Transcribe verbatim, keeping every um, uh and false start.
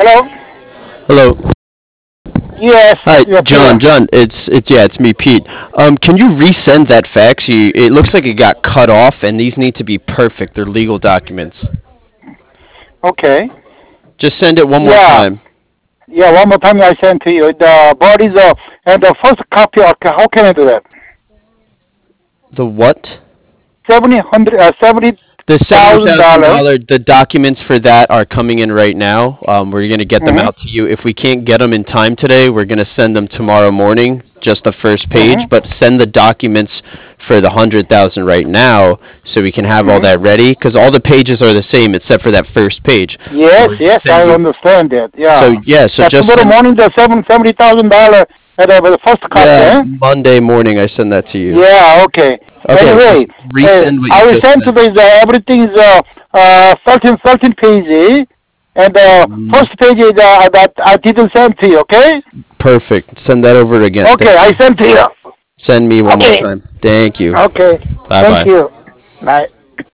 Hello. Hello. Yes. Hi, Yes. John. Sir. John, it's it's yeah, it's me, Pete. Um, can you resend that fax? You, it looks like it got cut off, and these need to be perfect. They're legal documents. Okay. Just send it one more Yeah. time. Yeah. One more time I send to you. The body the and the first copy. Okay. How can I do that? The what? Seventy hundred. Uh, seventy The seventy thousand thousand dollar. dollar. The documents for that are coming in right now. Um, we're gonna get them Mhm. out to you. If we can't get them in time today, we're gonna send them tomorrow morning. Just the first page, Mhm. but send the documents for the hundred thousand right now, so we can have all Mhm. that ready. Because all the pages are the same except for that first page. So Yes. we're gonna Yes. send I you. understand that. So Yeah. yeah, so Yeah. just Tomorrow send. morning the seven seventy thousand dollar at the, the first copy. Yeah, Eh? Monday morning I send that to you. Yeah. Okay. Okay, Anyway, just uh, resend what you I will just send to sent. the, the everything is uh, uh thirteen thirteen page. And the Mm, first page is uh, that I didn't send to you, okay? Perfect. Send that over again. Okay, Thank I you. sent to you. Send me one more Okay, time. Thank you. okay. Bye Thank bye. you. Bye.